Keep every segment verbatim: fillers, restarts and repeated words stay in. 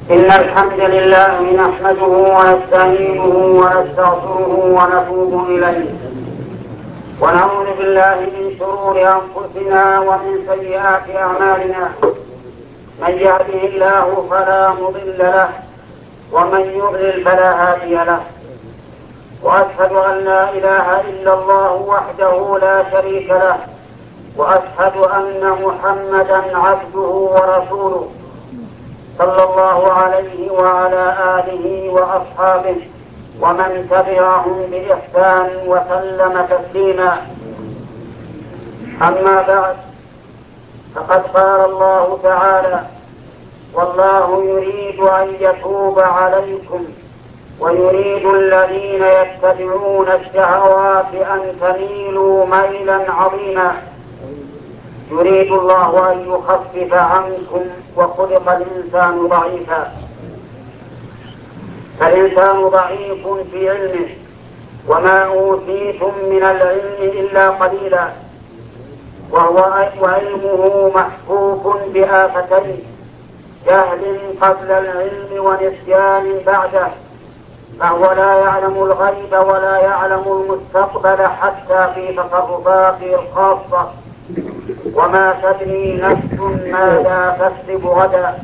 إن الحمد لله نحمده ونستعينه ونستغفره ونتوب إليه ونعوذ بالله من شرور أنفسنا ومن سيئات أعمالنا. من يهده الله فلا مضل له ومن يضلل فلا هادي له، وأشهد أن لا إله إلا الله وحده لا شريك له، وأشهد أن محمدا عبده ورسوله صلى الله عليه وعلى آله وأصحابه ومن تبعهم بإحسان وسلم تسليما. أما بعد، فقد قال الله تعالى: والله يريد أن يتوب عليكم ويريد الذين يتبعون الشهوات أن تميلوا ميلا عظيما. يريد الله أن يخفف عنكم وخلق الإنسان ضعيفا، فالإنسان ضعيف في علمه، وما أوتيتم من العلم إلا قليلا، وهو وعلمه محفوف بآفتين: جهل قبل العلم ونسيان بعده، فهو لا يعلم الغيب ولا يعلم المستقبل حتى في تصرفاته الخاصة، وما تدري نفس ماذا تكسب غدا.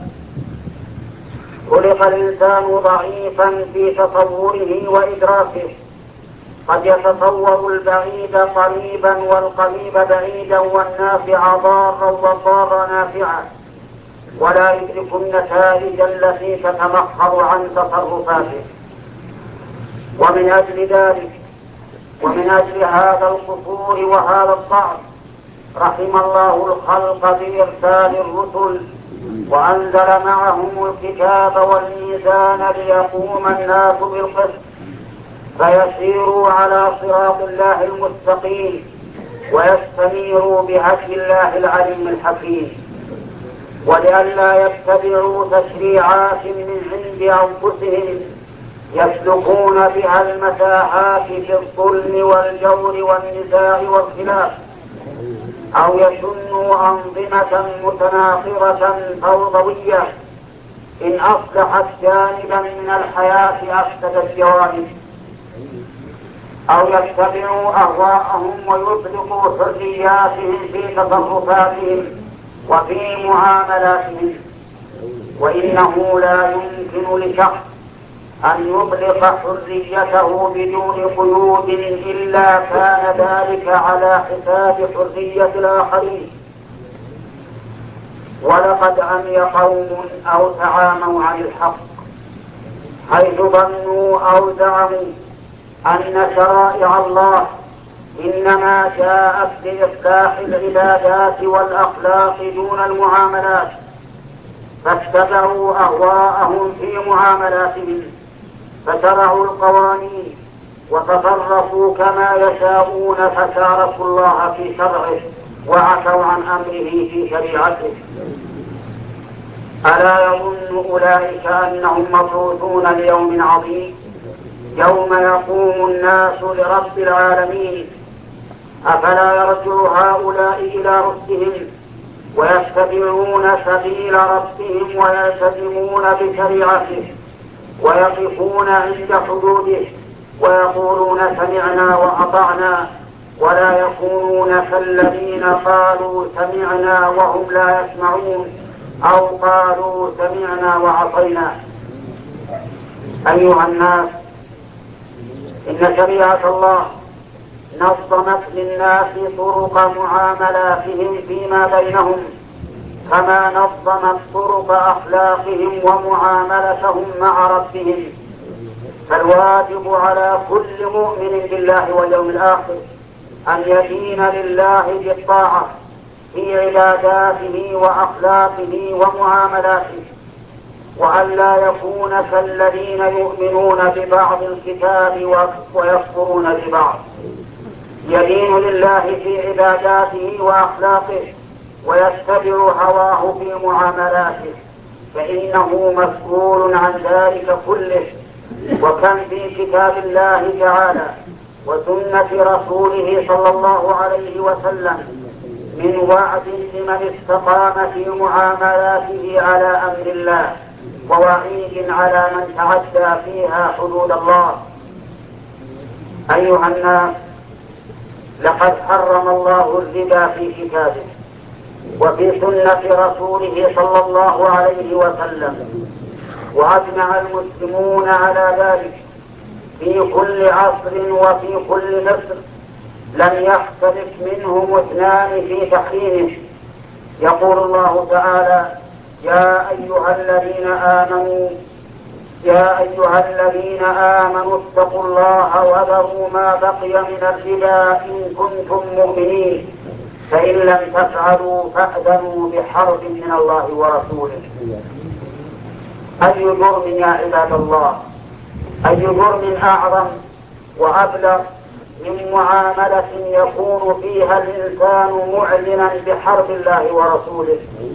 خلق الإنسان ضعيفا في تصوره وإدراكه، قد يتصور البعيد قريبا والقريب بعيدا والنافع ضارا والضار نافعا، ولا يدرك النتائج التي تتمخض عن تصرفاته. ومن أجل ذلك ومن أجل هذا القصور وهذا الضعف رحم الله الخلق بإرسال الرسل، وأنزل معهم الكتاب والميزان ليقوم الناس بالقسط، فيسيروا على صراط الله المستقيم ويستنيروا بهدي الله العليم الحكيم، ولئلا يتبعوا تشريعات من عند أنفسهم يسلكون بها المتاهات في الظلم والجور والنزاع والخلاف، أو يسنوا أنظمة متناقضة فوضوية إن أصلحت جانبا من الحياة أفسدت جوانب، أو يتبعوا أهواءهم ويطلقوا حرياتهم في تصرفاتهم وفي معاملاتهم. وإنه لا يمكن لشخص أن يطلق حريته بدون قيود إلا كان ذلك على حساب حرية الآخرين. ولقد عمي قوم أو تعاموا عن الحق حيث ظنوا أو زعموا أن شرائع الله إنما جاءت لإصلاح العبادات والأخلاق دون المعاملات، فاتبعوا أهواءهم في معاملاتهم، فشرعوا القوانين وتصرفوا كما يشاءون، فشاركوا الله في شرعه وعتوا عن أمره في شريعته. ألا يظن أولئك أنهم مبعوثون ليوم عظيم يوم يقوم الناس لرب العالمين؟ أفلا يرجع هؤلاء إلى رشدهم ويتبعون سبيل ربهم ويلتزمون بشريعته ويقفون عند حدوده ويقولون سمعنا وأطعنا، ولا يكونون كالذين قالوا سمعنا وهم لا يسمعون أو قالوا سمعنا وعصينا؟ أيها الناس، إن شريعة الله نظمت للناس طرق معاملاتهم فيما بينهم كما نظمت طرق أخلاقهم ومعاملتهم مع ربهم. فالواجب على كل مؤمن بالله واليوم الآخر أن يدين لله بالطاعة في عباداته وأخلاقه ومعاملاته، وأن لا يكون كالذين يؤمنون ببعض الكتاب ويكفرون ببعض. يدين لله في عباداته وأخلاقه ويتبع هواه في معاملاته، فإنه مسؤول عن ذلك كله. وكم في كتاب الله تعالى وسنة رسوله صلى الله عليه وسلم من وعد لمن استقام في معاملاته على أمر الله ووعيد على من تعدى فيها حدود الله. أيها الناس، لقد حرم الله الربا في كتابه وفي سنة رسوله صلى الله عليه وسلم، وأجمع المسلمون على ذلك في كل عصر وفي كل مصر، لم يختلف منهم اثنان في تحريمه. يقول الله تعالى: يا أيها الذين آمنوا يا أيها الذين آمنوا اتقوا الله وذروا ما بقي من الربا إن كنتم مؤمنين، فإن لم تفعلوا فأذنوا بحرب من الله ورسوله. أي جرم يا عباد الله، أي جرم أعظم وأبلغ من معاملة يكون فيها الإنسان معلنا بحرب الله ورسوله.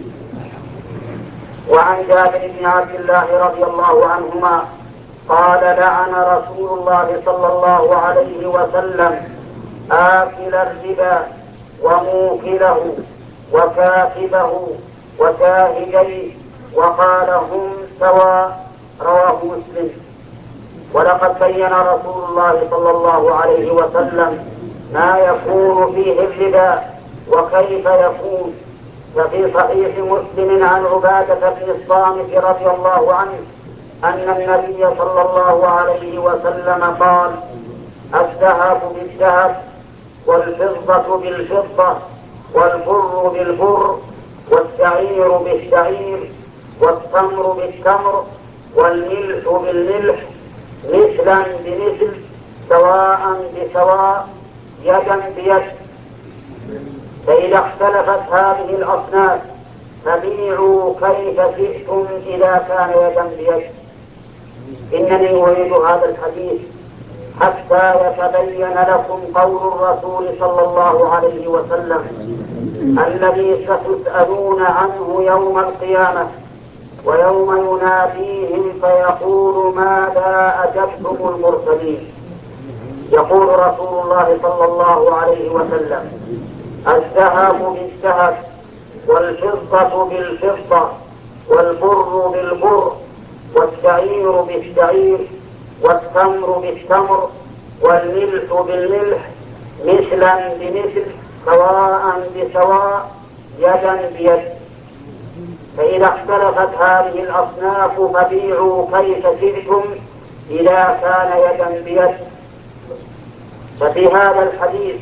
وعن جابر بن عبد الله رضي الله عنهما قال: لعن رسول الله صلى الله عليه وسلم آكل الربا وموكله وكاتبه وشاهديه، وقال: هم سواء. رواه مسلم. ولقد بين رسول الله صلى الله عليه وسلم ما يكون فيه الربا وكيف يكون. ففي صحيح مسلم عن عبادة بن الصامت رضي الله عنه أن النبي صلى الله عليه وسلم قال: الذهب بالذهب والفضة بالفضة والبر بالبر والشعير بالشعير والتمر بالتمر والملح بالملح مثلا بمثل سواء بسواء يدا بيد. فإذا اختلفت هذه الأصناف فبيعوا كيف شئتم إذا كان يدا بيد. إنني أريد هذا الحديث حتى يتبين لكم قول الرسول صلى الله عليه وسلم الذي ستسألون عنه يوم القيامة، ويوم يناديهم فيقول: ماذا أجبتم المرسلين؟ يقول رسول الله صلى الله عليه وسلم: الذهب بالذهب والفضة بالفضة والبر بالبر والشعير بالشعير والتمر بالتمر والملح بالملح مثلا بمثل سواء بسواء يدا بيد. فإذا اختلفت هذه الأصناف فبيعوا كيف شئتم إذا كان يدا بيد. ففي هذا الحديث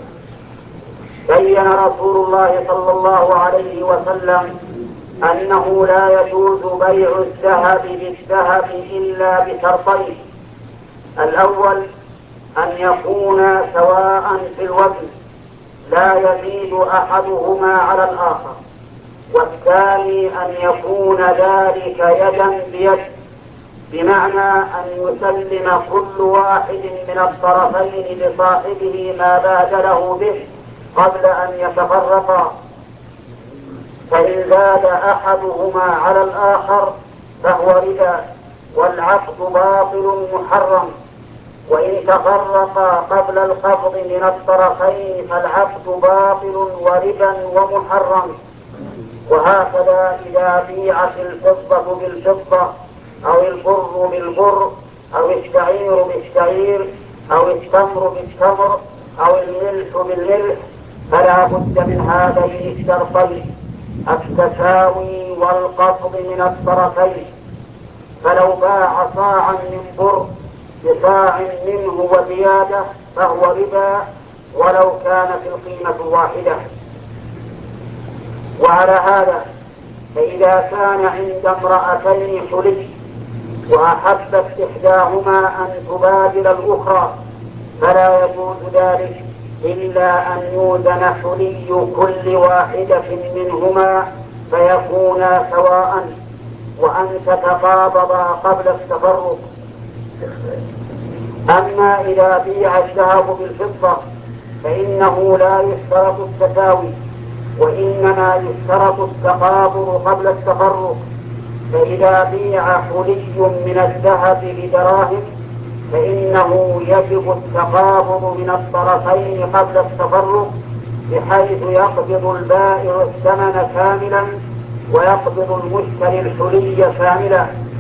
بين رسول الله صلى الله عليه وسلم أنه لا يجوز بيع الذهب بالذهب إلا بشرطين: الأول أن يكون سواء في الوزن لا يزيد أحدهما على الآخر، والثاني أن يكون ذلك يدا بيد، بمعنى أن يسلم كل واحد من الطرفين لصاحبه ما بادله به قبل أن يتفرقا، فإن زاد أحدهما على الآخر فهو ربا والعقد باطل محرم، وإن تفرقا قبل القبض من الطرفين فالعقد باطل وربا ومحرم. وهكذا إذا بيعت الفضة بالفضة أو البر بالبر أو الشعير بالشعير أو التمر بالتمر أو الملح بالملح فلا بد من هذين الشرطين: التساوي والقبض من الطرفين. فلو باع صاعا من بر بصاع منه وزيادة فهو ربا ولو كانت القيمة واحدة. وعلى هذا فإذا كان عند امرأتين حلي وأحبت إحداهما أن تبادل الأخرى فلا يجوز ذلك إلا أن يوزن حلي كل واحدة منهما فيكونا سواء، وأن تتقابضا قبل التفرق. أما إذا بيع الذهب بالفضة فإنه لا يشترط التساوي، وإنما يشترط التقابض قبل التفرق. فإذا بيع حلي من الذهب بدراهم فإنه يجب التقابض من الطرفين قبل التفرق، بحيث يقبض البائع الثمن كاملا ويقبض المشتري الحلي كاملا.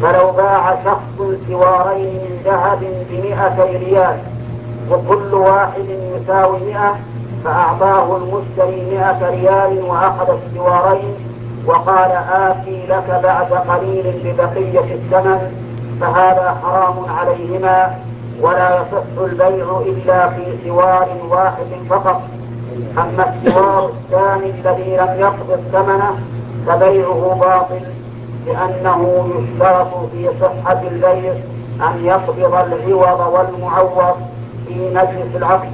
فلو باع شخص سوارين من ذهب بمئتي ريال وكل واحد يساوي مئة، فأعطاه المشتري مئة ريال وأخذ السوارين وقال آتي لك بعد قليل ببقية الثمن، فهذا حرام عليهما، ولا يصح البيع إلا في سوار واحد فقط. أما السوار الثاني الذي لم يقبض ثمنه فبيعه باطل، لأنه يشترط في صحة البيع أن يقبض العوض والمعوض في مجلس العقد.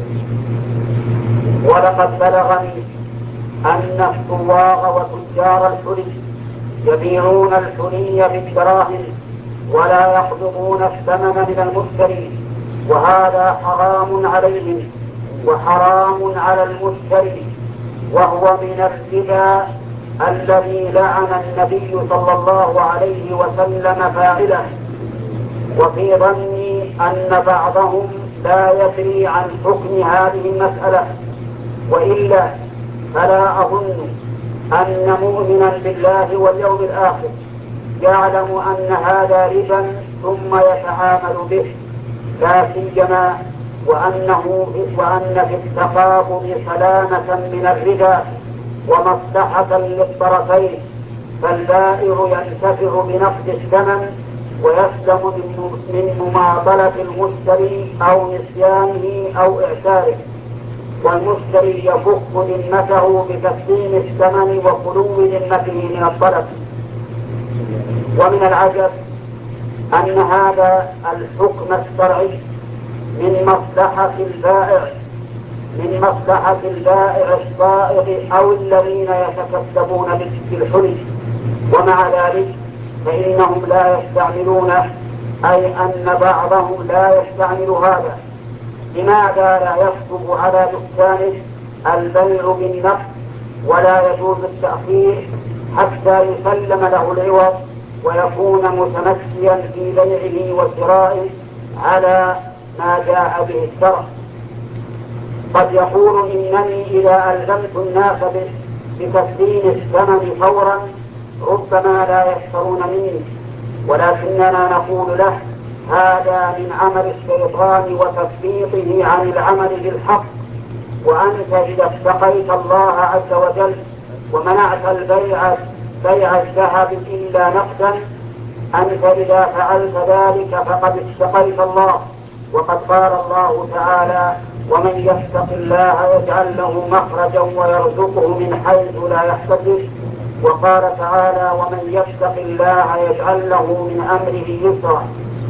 ولقد بلغني أن الصواغ وتجار الحلي يبيعون الحلي بالدراهم ولا يقبضون الثمن من المشتري، وهذا حرام عليهم وحرام على المشتري، وهو من الربا الذي لعن النبي صلى الله عليه وسلم فاعله. وفي ظني أن بعضهم لا يدري عن حكم هذه المسألة، وإلا فلا أظن أن مؤمنا بالله واليوم الآخر يعلم أن هذا ربا ثم يتعامل به، لا سيما وأنه وأن في التقابض سلامة من الربا ومصلحة للطرفين، فالبائع ينتفع بنقد الثمن ويسلم من مماطلة المشتري أو نسيانه أو إعساره، والمشتري يفك ذمته بتسليم الثمن وخلو ذمته من الطلب. ومن العجب أن هذا الحكم الشرعي من مصلحة البائع من مصلحة البائع الصائغ أو الذين يتكسبون بالحلي، ومع ذلك فإنهم لا يستعملونه، أي أن بعضهم لا يستعمل هذا. لماذا لا يكتب على دكانه البيع بالنقد ولا يجوز التأخير حتى يسلم له العوض ويكون متمسيا في بيعه وشرائه على ما جاء به الشرع؟ قد يقول إنني إذا ألزمت الناس بتسليم الثمن فورا ربما لا يشترون مني، ولكننا نقول له هذا من عمل الشيطان وتثبيطه عن العمل بالحق، وأنت إذا اتقيت الله عز وجل ومنعت البيع بيع الذهب إلا نقدا، أنت إذا فعلت ذلك فقد اتقيت الله. وقد قال الله تعالى ومن يتق الله يجعل له مخرجا ويرزقه من حيث لا يحتسب، وقال تعالى ومن يتق الله يجعل له من أمره يسرا.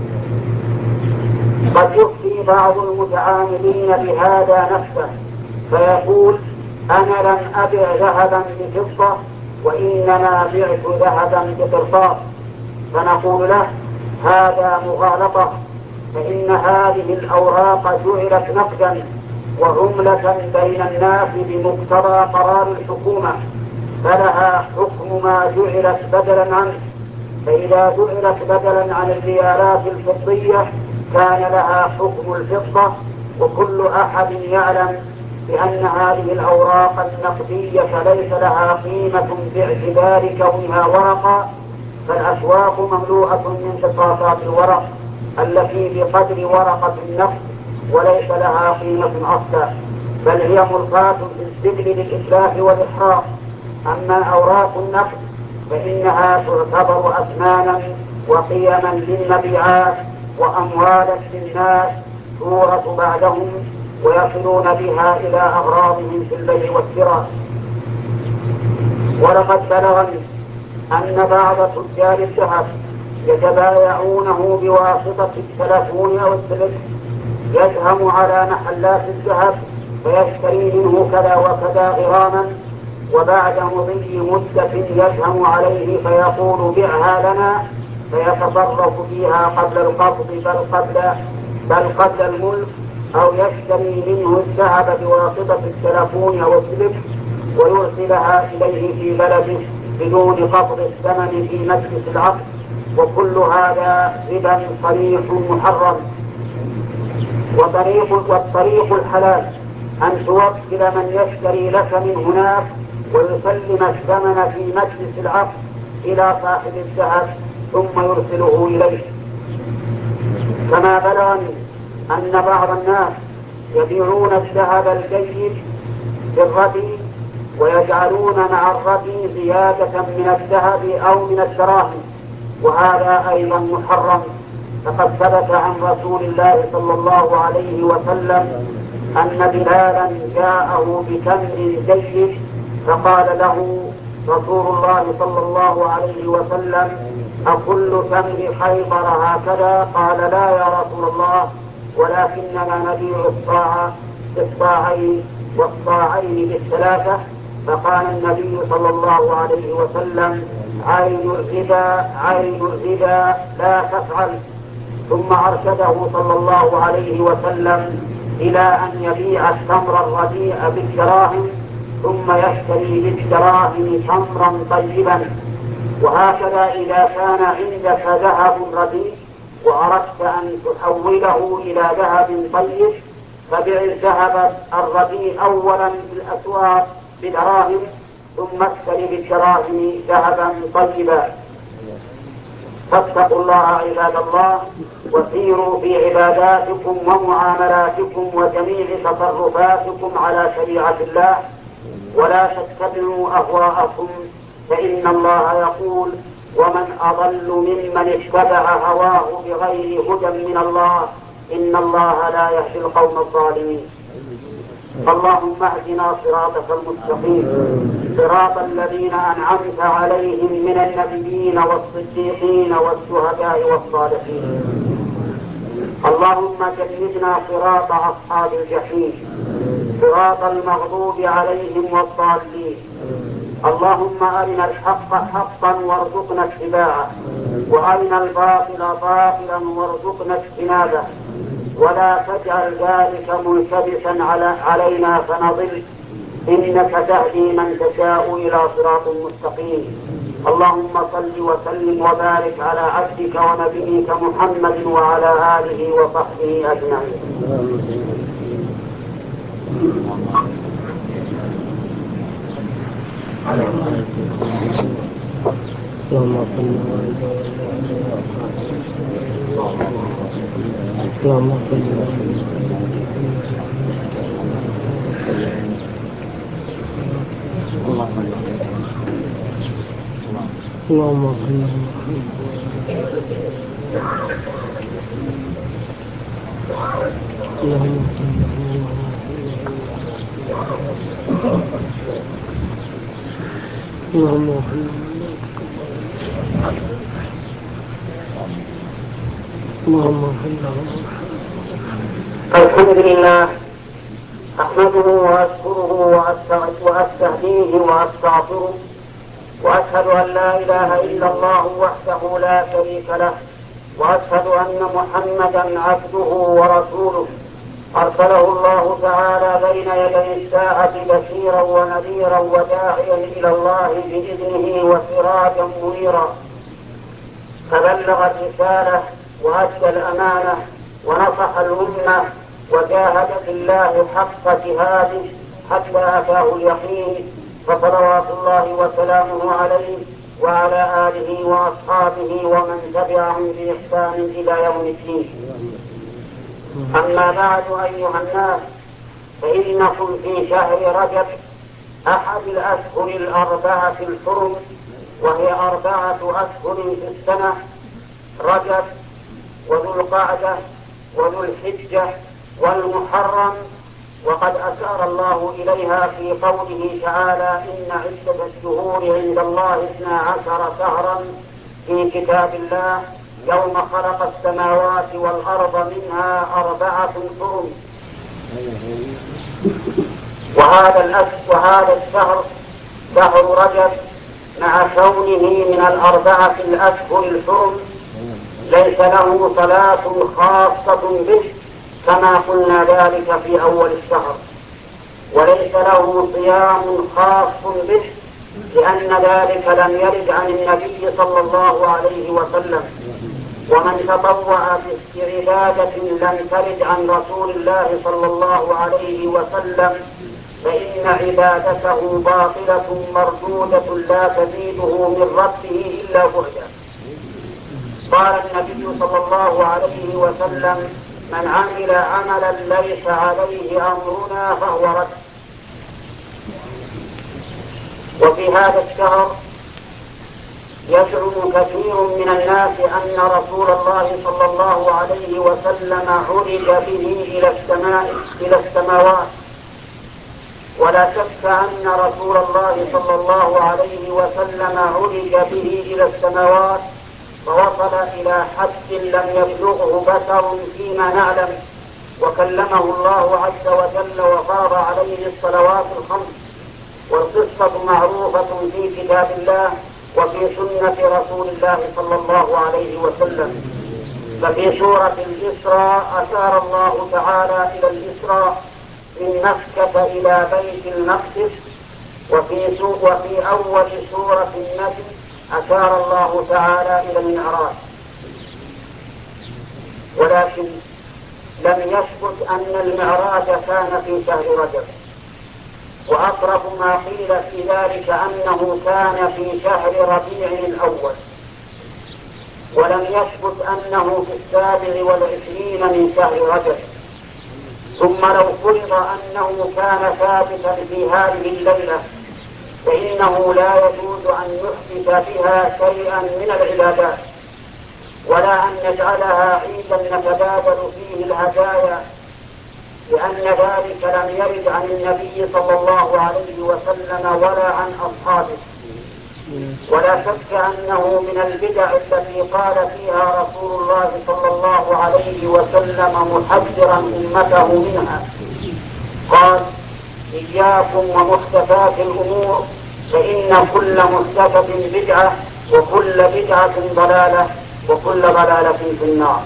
قد يفتي بعض المتعاملين بهذا نفسه فيقول أنا لم أبع ذهبا بفضة وإنما بعت ذهبا بقرطاس، فنقول له هذا مغالطة، فإن هذه الأوراق جعلت نقدا وعملة بين الناس بمقتضى قرار الحكومة، فلها حكم ما جعلت بدلا عنه، فإذا جعلت بدلا عن الريالات الفضية كان لها حكم الفضة. وكل أحد يعلم بأن هذه الأوراق النقدية ليس لها قيمة باعتبار كونها ورقة، فالأسواق مملوءة من قطعات الورق التي بقدر ورقة النقد وليس لها قيمة أصلا، بل هي ملقاة في السجل للإتلاف والإحراق. أما أوراق النقد فإنها تعتبر أثمانا وقيما للمبيعات وأموالا للناس تورث بعدهم ويصلون بها إلى أغراضهم في البيع والشراء. ولقد بلغني أن بعض تجار الذهب يتبايعونه بواسطة التلفون أو التلفون، يسهم على محلات الذهب فيشتري منه كذا وكذا غراما، وبعد مضي مدة يسهم عليه فيقول بعها لنا، فيتصرف فيها قبل القبض بل قبل بل قبل الملك، أو يشتري منه الذهب بواسطة التلفون أو السلك ويرسلها إليه في بلده بدون قبض الثمن في مجلس العقد، وكل هذا ربا صريح محرم. وطريق والطريق الحلال أن توكل من يشتري لك من هناك ويسلم الثمن في مجلس العقد إلى صاحب الذهب ثم يرسله إليه. كما بلغني أن بعض الناس يبيعون الذهب الجيد بالردي ويجعلون مع الردي زيادة من الذهب أو من الدراهم، وهذا أيضا محرم. فقد ثبت عن رسول الله صلى الله عليه وسلم أن بلالا جاءه بتمر جيد فقال له رسول الله صلى الله عليه وسلم: أكل تمر خيبر هكذا؟ قال: لا يا رسول الله، ولكننا نبيع الصاع بالصاعين والصاعين بالثلاثة. فقال النبي صلى الله عليه وسلم: عين الربا عين الربا، لا تفعل. ثم أرشده صلى الله عليه وسلم إلى أن يبيع التمر الرديء بالدراهم ثم يشتري بالدراهم تمرا طيبا. وهكذا إذا كان عندك ذهب رديء وأردت أن تحوله إلى ذهب طيب فبيع الذهب الرديء أولا في الأسواق بدراهم ثم اشتري بالدراهم ذهبا طيبا. فاتقوا الله عباد الله، وسيروا في عباداتكم ومعاملاتكم وجميع تصرفاتكم على شريعة الله، ولا تتبعوا أهواءكم، فإن الله يقول: ومن أضل ممن اتبع هواه بغير هدى من الله، إن الله لا يهدي القوم الظالمين. اللهم اهدنا صراطك المستقيم، صراط الذين أنعمت عليهم من النبيين والصديقين والشهداء والصالحين. اللهم جنبنا صراط أصحاب الجحيم، صراط المغضوب عليهم والضالين. اللهم أرنا الحق حقا وارزقنا اتباعه، وأرنا الباطل باطلا وارزقنا اجتنابه، ولا تجعل ذلك ملتبسا على علينا فنضل، إنك تهدي من تشاء إلى صراط مستقيم. اللهم صل وسلم وبارك على عبدك ونبيك محمد وعلى آله وصحبه أجمعين. اللهم صل اللهم صل اللهم صل اللهم اللهم الحمد لله، أحمده وأشكره وأستهديه وأستغفره، وأشهد أن لا إله إلا الله وحده لا شريك له، وأشهد أن محمدا عبده ورسوله أرسله الله تعالى بين يدي الساعة بشيرا ونذيرا وداعيا إلى الله بإذنه وسراجا منيرا، فبلغ الرسالة وأدى الأمانة ونصح الأمة وجاهد في الله حق جهاده حتى أتاه اليقين، فصلوات الله وسلامه عليه وعلى آله وأصحابه ومن تبعهم بإحسان إلى يوم الدين. أما بعد أيها الناس، فإنكم في شهر رجب أحد الأشهر الأربعة الحرم، وهي أربعة أشهر في السنة: رجب وذو القعدة وذو الحجة والمحرم. وقد أشار الله إليها في قوله تعالى: إن عدة الشهور عند الله اثنا عشر شهرا في كتاب الله يوم خلق السماوات والأرض منها أربعة حرم. وهذا الأشهر وهذا الشهر شهر رجب مع كونه من الأربعة الأشهر الحرم ليس له صلاة خاصة به كما قلنا ذلك في أول الشهر، وليس له صيام خاص به لأن ذلك لم يرد عن النبي صلى الله عليه وسلم، ومن تطوع بعبادة لم ترد عن رسول الله صلى الله عليه وسلم فإن عبادته باطلة مردودة لا تزيده من ربه إلا بعدا. قال النبي صلى الله عليه وسلم: من عمل عملا ليس عليه أمرنا فهو رد. وفي هذا الشهر يزعم كثير من الناس أن رسول الله صلى الله عليه وسلم عرج به إلى السماء إلى السماوات، ولا شك أن رسول الله صلى الله عليه وسلم عرج به إلى السماوات فوصل إلى حد لم يبلغه بشر فيما نعلم، وكلمه الله عز وجل وفرض عليه الصلوات الخمس، والقصة معروفة في كتاب الله وفي سنة رسول الله صلى الله عليه وسلم. ففي سورة الإسراء أشار الله تعالى إلى الإسراء من مكة إلى بيت المقدس، وفي, وفي أول سورة النجم أشار الله تعالى إلى المعراج. ولكن لم يثبت أن المعراج كان في شهر رجب، وأقرب ما قيل في ذلك أنه كان في شهر ربيع الأول، ولم يثبت أنه في السابع والعشرين من شهر رجب. ثم لو فرض أنه كان ثابتا في هذه الليلة فإنه لا يجوز أن يحدث بها شيئا من العبادات، ولا أن نجعلها عيدا نتبادل فيه الهدايا، لأن ذلك لم يرد عن النبي صلى الله عليه وسلم ولا عن أصحابه. ولا شك أنه من البدع التي قال فيها رسول الله صلى الله عليه وسلم محذرا أمته منها، قال: إياكم ومحدثات الأمور فإن كل محدثة بدعة وكل بدعة ضلالة وكل ضلالة في النار.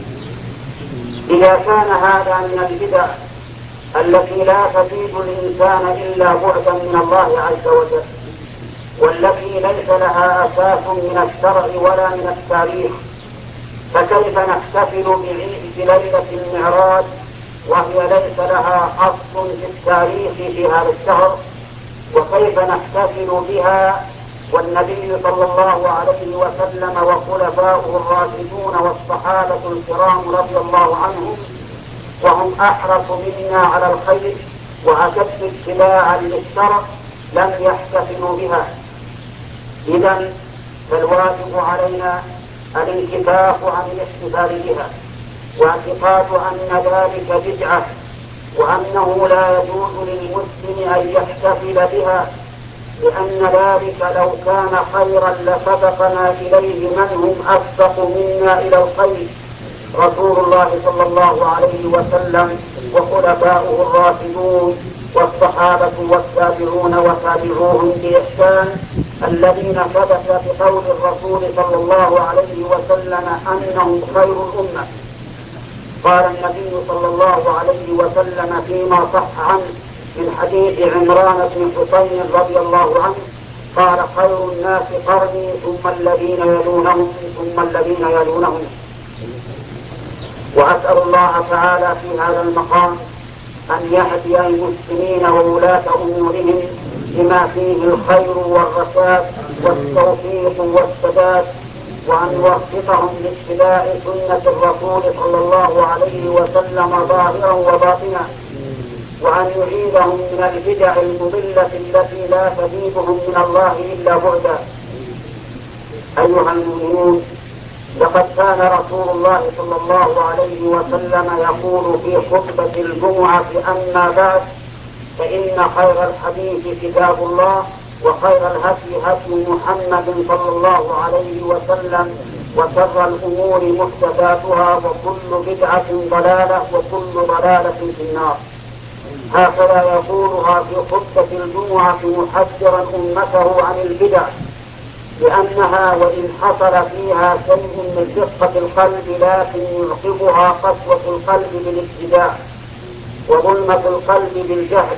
إذا كان هذا من البدع التي لا تزيد الإنسان إلا بعدا من الله عز وجل، والتي ليس لها أساس من الشرع ولا من التاريخ، فكيف نحتفل بليلة المعراج وهي ليس لها أصل في التاريخ في هذا الشهر؟ وكيف نحتفل بها والنبي صلى الله عليه وسلم وخلفاؤه الراشدون والصحابة الكرام رضي الله عنهم وهم أحرص منا على الخير وأشد اتباعا للشرع لم يحتفلوا بها؟ إذن فالواجب علينا الانكفاف عن الاحتفال بها، واعتقاد أن ذلك بدعة، وأنه لا يجوز للمسلم أن يحتفل بها، لأن ذلك لو كان خيرا لسبقنا إليه من هم أسبق منا إلى الخير: رسول الله صلى الله عليه وسلم وخلفاؤه الراشدون والصحابة والتابعون وتابعوهم بإحسان، الذين ثبت بقول الرسول صلى الله عليه وسلم أنهم خير الأمة. قال النبي صلى الله عليه وسلم فيما صح عنه من حديث عمران بن حسين رضي الله عنه قال: خير الناس قرني ثم الذين يلونهم ثم الذين يلونهم. وأسأل الله تعالى في هذا المقام أن يهدي المسلمين وولاة أمورهم بما فيه الخير والرشاد والتوفيق والسداد، وأن يوفقهم لاتباع سنة الرسول صلى الله عليه وسلم ظاهرا وباطنا، وأن يعيدهم من البدع المضلة التي لا تزيدهم من الله إلا بعدا. أيها المؤمنون، لقد كان رسول الله صلى الله عليه وسلم يقول في خطبة الجمعة: أما بعد، فإن خير الحديث كتاب الله، وخير الهدي هدي محمد صلى الله عليه وسلم، وشر الأمور محدثاتها، وكل بدعة ضلالة، وكل ضلالة في النار. هكذا يقولها في خطبة الجمعة محذرا أمته عن البدع، لأنها وإن حصل فيها شيء من دقة القلب لكن يعقبها قسوة القلب بالابتداع وظلمة القلب بالجهل.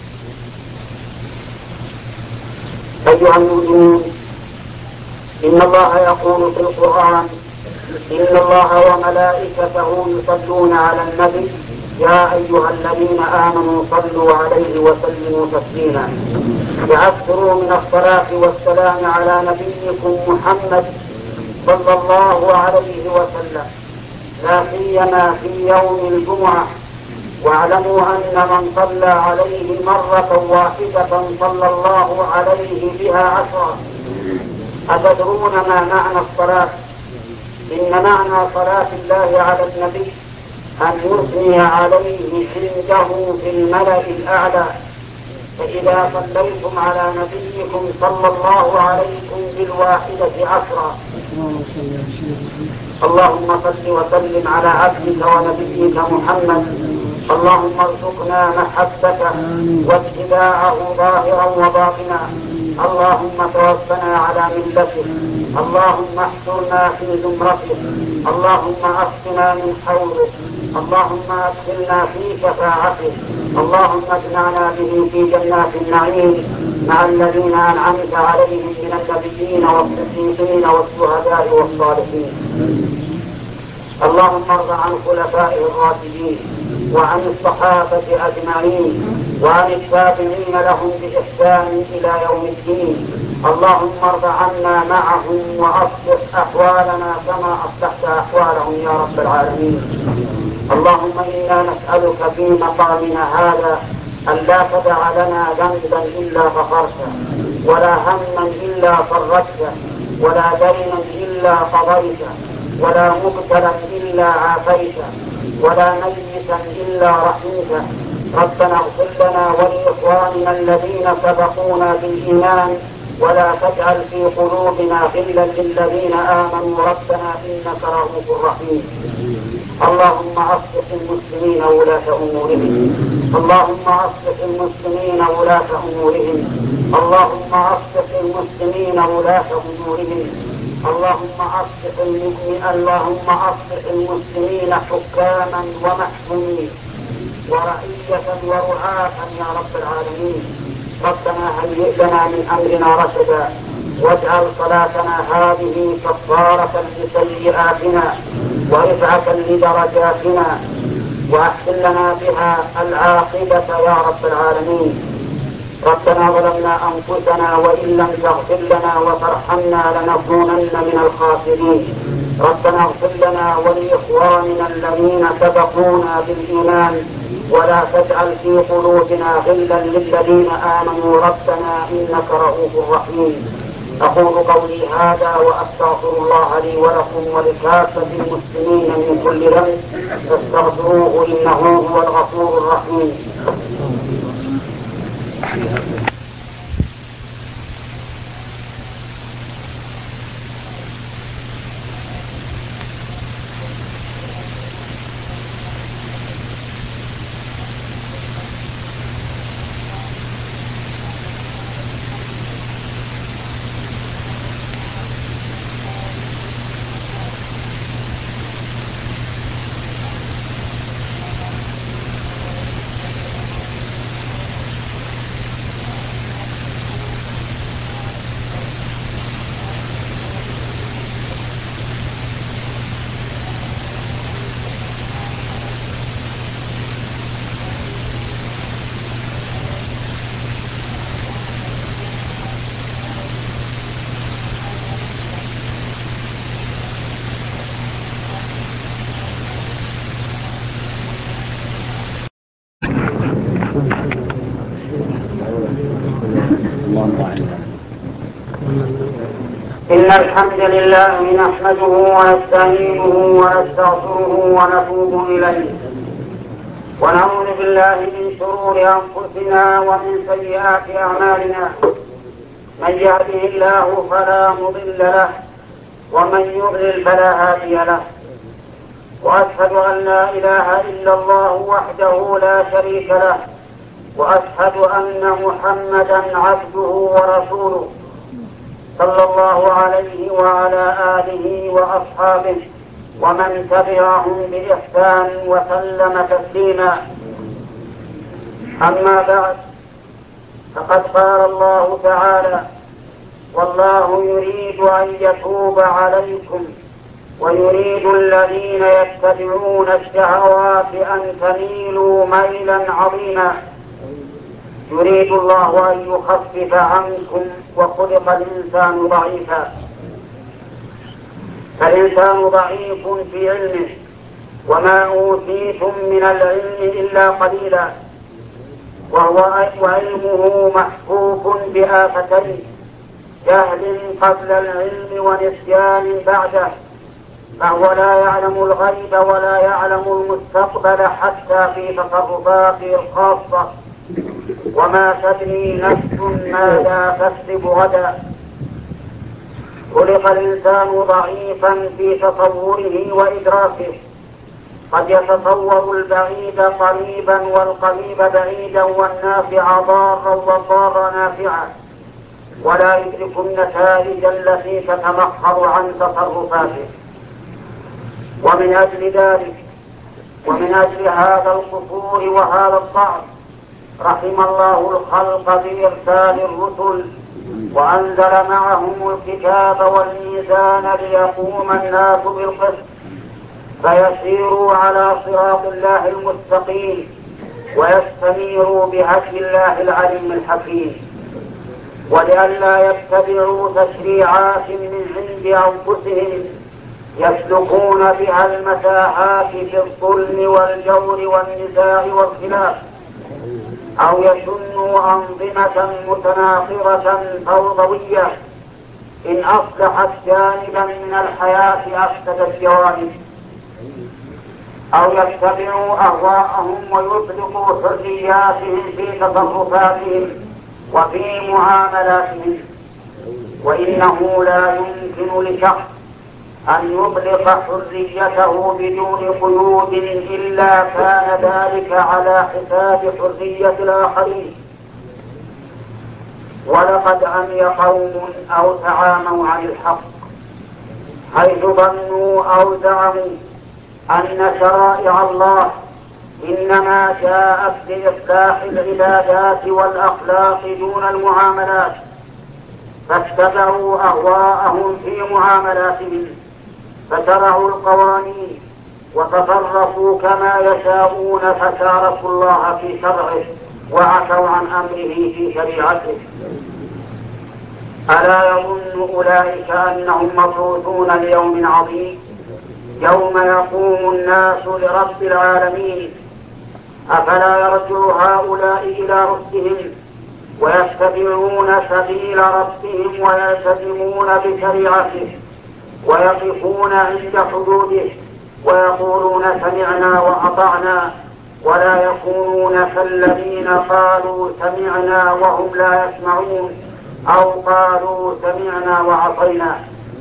أيها المؤمنون، إن الله يقول في القرآن: إن الله وملائكته يصلون على النبي يا أيها الذين آمنوا صلوا عليه وسلموا تسليما. فأكثروا من الصلاة والسلام على نبيكم محمد صلى الله عليه وسلم، لا سيما في يوم الجمعة. واعلموا أن من صلى عليه مرة واحدة صلى الله عليه بها عشرا. أتدرون ما معنى الصلاة؟ إن معنى صلاة الله على النبي أن يثني عليه عنده في الملأ الأعلى. فإذا صليتم على نبيكم صلى الله عليكم بالواحدة عشرا. اللهم صل وسلم على عبدك ونبيك محمد. اللهم ارزقنا محبته واتباعه ظاهرا وباطنا. اللهم توفنا على ملته. اللهم احشرنا في زمرته. اللهم اسقنا من حوله. اللهم ادخلنا في شفاعته. اللهم اجمعنا به في جنات النعيم مع الذين انعمت عليهم من النبيين والصديقين والشهداء والصالحين. اللهم ارض عن خلفائه الراشدين وعن الصحابة أجمعين وعن التابعين لهم بإحسان إلى يوم الدين. اللهم ارض عنا معهم وأصلح أحوالنا كما أصلحت أحوالهم يا رب العالمين. اللهم إنا نسألك في مقامنا هذا أن لا تدع لنا ذنبا إلا غفرته، ولا هما إلا فرجته، ولا دينا إلا قضيته، ولا مبتلا إلا عافيته، ولا ميتا إلا رحمته. ربنا اغفر لنا ولإخواننا الذين سبقونا بالإيمان، ولا تجعل في قلوبنا غلا للذين آمنوا ربنا إنك رؤوف رحيم. اللهم أصلح المسلمين ولاة أمورهم. اللهم أصلح المسلمين ولاة أمورهم. اللهم أصلح المسلمين ولاة أمورهم. اللهم أصلح المؤمنين. اللهم أصلح المسلمين حكاما ومحكومين ورعية ورعاة يا رب العالمين. ربنا هيئ لنا من أمرنا رشدا، واجعل صلاتنا هذه كفارة لسيئاتنا ورفعة لدرجاتنا، وأحسن لنا بها العاقبة يا رب العالمين. ربنا ظلمنا أنفسنا وإن لم تغفر لنا وترحمنا لنكونن من الخاسرين. ربنا اغفر لنا ولإخواننا الذين سبقونا بالإيمان، ولا تجعل في قلوبنا غلا للذين آمنوا ربنا إنك رؤوف رحيم. أقول قولي هذا وأستغفر الله لي ولكم ولكافة المسلمين من كل ذنب فاستغفروه إنه هو الغفور الرحيم. إن الحمد لله نحمده ونستعينه ونستغفره ونتوب إليه، ونعوذ بالله من شرور أنفسنا ومن سيئات أعمالنا. من يهده الله فلا مضل له، ومن يضلل فلا هادي له. وأشهد أن لا إله إلا الله وحده لا شريك له، وأشهد أن محمدا عبده ورسوله صلى الله عليه وعلى آله وأصحابه ومن تبعهم بإحسان وسلم تسليما. أما بعد، فقد قال الله تعالى: والله يريد أن يتوب عليكم ويريد الذين يتبعون الشهوات أن تميلوا ميلا عظيما. يريد الله أن يخفف عنكم وخلق الإنسان ضعيفا. فالإنسان ضعيف في علمه، وما أوتيتم من العلم إلا قليلا، وهو وعلمه محفوف بآفتين: جهل قبل العلم ونسيان بعده، فهو لا يعلم الغيب ولا يعلم المستقبل حتى في تصرفاته الخاصة، وما تدري نفس ماذا تكسب غدا. خلق الإنسان ضعيفا في تصوره وإدراكه، قد يتصور البعيد قريبا والقريب بعيدا والنافع ضارا والضار نافعا، ولا يدرك النتائج التي تتمخض عن تصرفاته. ومن أجل ذلك ومن أجل هذا القصور وهذا الضعف رحم الله الخلق بإرسال الرسل، وأنزل معهم الكتاب والميزان ليقوم الناس بالقسط، فيسيروا على صراط الله المستقيم ويستنيروا بهدي الله العليم الحكيم، ولئلا يتبعوا تشريعات من عند أنفسهم يسلكون بها المتاهات في الظلم والجور والنزاع والخلاف، أو يسنوا أنظمة متناقضة فوضوية إن أصلحت جانبا من الحياة أفسدت جوانب، أو يتبعوا أهواءهم ويطلقوا حرياتهم في تصرفاتهم وفي معاملاتهم. وإنه لا يمكن لشخص أن يطلق حريته بدون قيود إلا كان ذلك على حساب حرية الآخرين. ولقد عمي قوم أو تعاموا عن الحق حيث ظنوا أو زعموا أن شرائع الله إنما جاءت لإصلاح العبادات والأخلاق دون المعاملات، فاتبعوا أهواءهم في معاملاتهم، فشرعوا القوانين وتصرفوا كما يشاءون، فشاركوا الله في شرعه وعفوا عن أمره في شريعته. ألا يظن أولئك أنهم مبعوثون ليوم عظيم يوم يقوم الناس لرب العالمين؟ أفلا يرجع هؤلاء إلى ربهم ويتبعون سبيل ربهم ويلتزمون بشريعته ويقفون عند حدوده ويقولون سمعنا وأطعنا، ولا يكونون كالذين قالوا سمعنا وهم لا يسمعون أو قالوا سمعنا وعصينا؟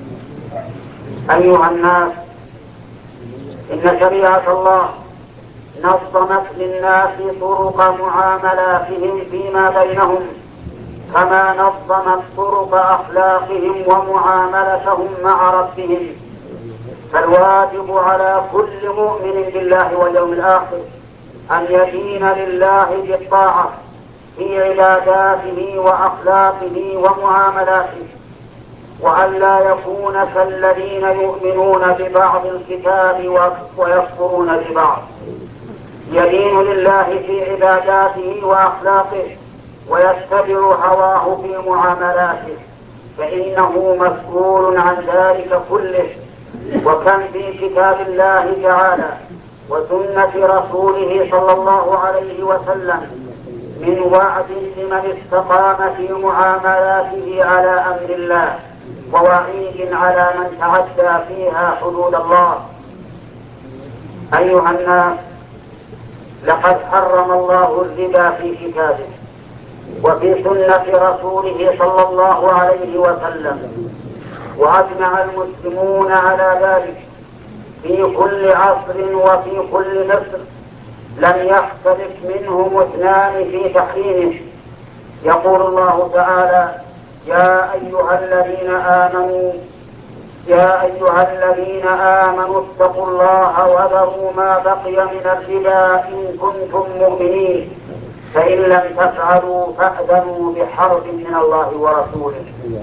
أيها الناس، إن شريعة الله نظمت للناس طرق معاملاتهم فيما بينهم كما نظمت طرق أخلاقهم ومعاملتهم مع ربهم. فالواجب على كل مؤمن بالله واليوم الآخر أن يدين لله بالطاعة في عباداته وأخلاقه ومعاملاته، وأن لا يكون كالذين يؤمنون ببعض الكتاب ويكفرون ببعض. يدين لله في عباداته وأخلاقه ويتبع هواه في معاملاته، فإنه مسؤول عن ذلك كله. وكم في كتاب الله تعالى وسنة رسوله صلى الله عليه وسلم من وعد لمن استقام في معاملاته على أمر الله، ووعيد على من تعدى فيها حدود الله. أيها الناس، لقد حرم الله الربا في كتابه وفي سنة رسوله صلى الله عليه وسلم، وأجمع المسلمون على ذلك في كل عصر وفي كل مصر، لم يختلف منهم اثنان في تحريمه. يقول الله تعالى: يا أيها الذين آمنوا يا أيها الذين آمنوا اتقوا الله وذروا ما بقي من الربا إن كنتم مؤمنين، فإن لم تفعلوا فأذنوا بحرب من الله ورسوله.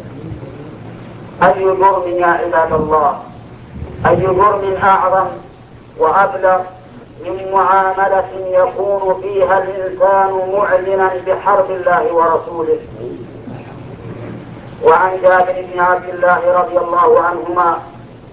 أي جرم يا عباد الله، أي جرم أعظم وأبلغ من معاملة يكون فيها الإنسان معلنا بحرب الله ورسوله. وعن جابر بن عبد الله رضي الله عنهما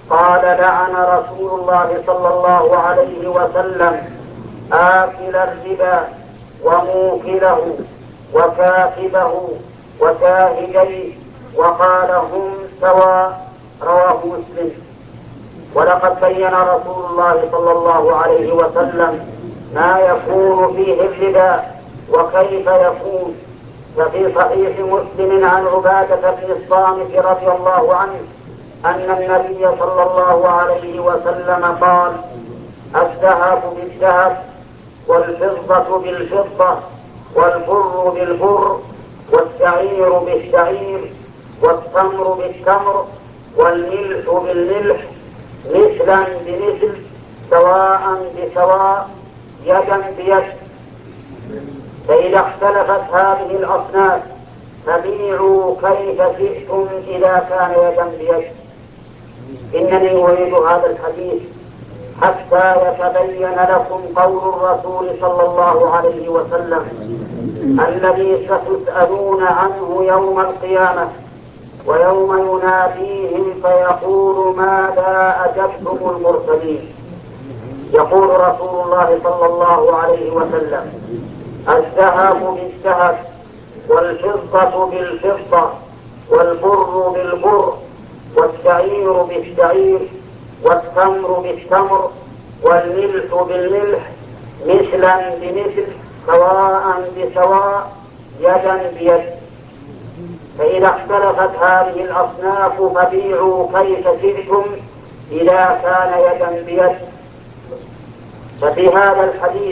قال: لعن رسول الله صلى الله عليه وسلم آكل الربا وموكله وكاتبه وشاهديه، وقال: هم سواء. رواه مسلم. ولقد بين رسول الله صلى الله عليه وسلم ما يكون فيه الربا وكيف يكون. ففي صحيح مسلم عن عبادة بن الصامت رضي الله عنه أن النبي صلى الله عليه وسلم قال: الذهب بالذهب والفضة بالفضة والبر بالبر والشعير بالشعير والتمر بالتمر والملح بالملح مثلا بمثل سواء بسواء يدا بيد. فإذا اختلفت هذه الأصناف فبيعوا كيف شئتم إذا كان يدا بيد. إنني أريد هذا الحديث حتى يتبين لكم قول الرسول صلى الله عليه وسلم الذي ستسألون عنه يوم القيامة، ويوم يناديهم فيقول: ماذا أجبتم المرسلين؟ يقول رسول الله صلى الله عليه وسلم: الذهب بالذهب والفضة بالفضة والبر بالبر والشعير بالشعير والتمر بالتمر والملح بالملح مثلا بمثل سواء بسواء يدا بيد. فإذا اختلفت هذه الأصناف فبيعوا كيف شئتم إذا كان يدا بيد. ففي هذا الحديث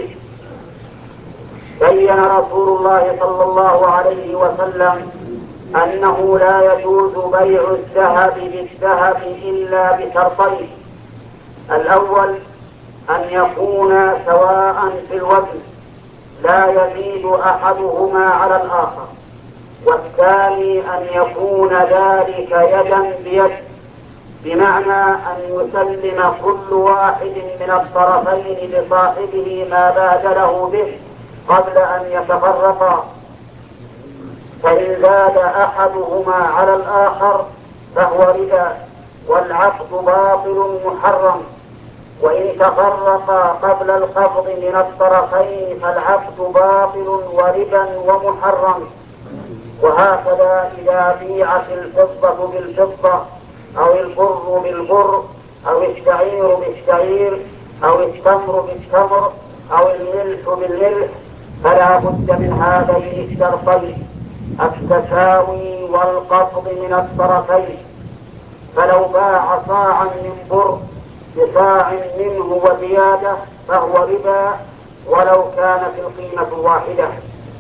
بين رسول الله صلى الله عليه وسلم أنه لا يجوز بيع الذهب بالذهب إلا بشرطين: الأول أن يكون سواء في الوزن لا يزيد أحدهما على الآخر، والثاني أن يكون ذلك يدا بيد، بمعنى أن يسلم كل واحد من الطرفين لصاحبه ما بادله به قبل أن يتفرقا، فإن زاد أحدهما على الآخر فهو ربا والعقد باطل محرم، وإن تفرقا قبل القبض من الطرفين فالعقد باطل وربا ومحرم. وهكذا إذا بيعت الفضة بالفضة أو البر بالبر أو الشعير بالشعير أو التمر بالتمر أو الملح بالملح فلا بد من هذين الشرطين: التساوي والقبض من الطرفين. فلو باع صاعا من بر بصاع منه وزيادة فهو ربا ولو كانت القيمة واحدة.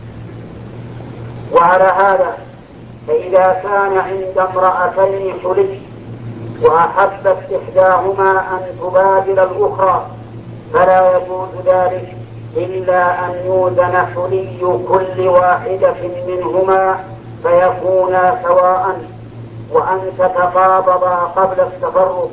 وعلى هذا فإذا كان عند امرأتين حلي وأحبت إحداهما أن تبادل الأخرى فلا يجوز ذلك إلا أن يوزن حلي كل واحدة منهما فيكونا سواء، وأن تتقابضا قبل التفرق.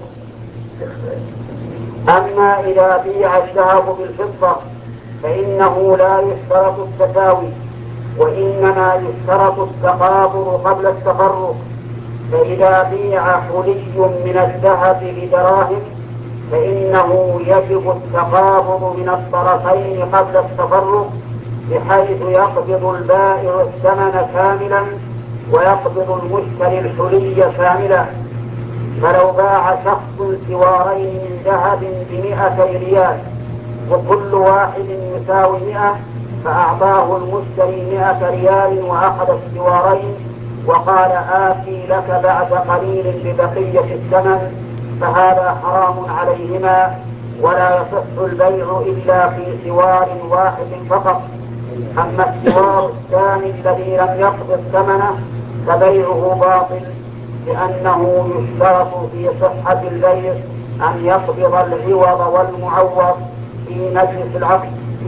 أما إذا بيع الذهب بالفضة فإنه لا يشترط التساوي، وإنما يشترط التقابض قبل التفرق. فإذا بيع حلي من الذهب بدراهم فإنه يجب التقابض من الطرفين قبل التفرق، بحيث يقبض البائع الثمن كاملا ويقبض المشتري الحلي كاملا. فلو باع شخص سوارين من ذهب بمئتي ريال وكل واحد يساوي مئة، فأعطاه المشتري مئة ريال وأخذ السوارين وقال: آتي لك بعد قليل ببقية الثمن، فهذا حرام عليهما، ولا يصح البيع إلا في سوار واحد فقط. أما السوار الثاني الذي لم يقبض ثمنه فبيعه باطل، لأنه يشترط في صحة البيع أن يقبض العوض والمعوض في مجلس العقد.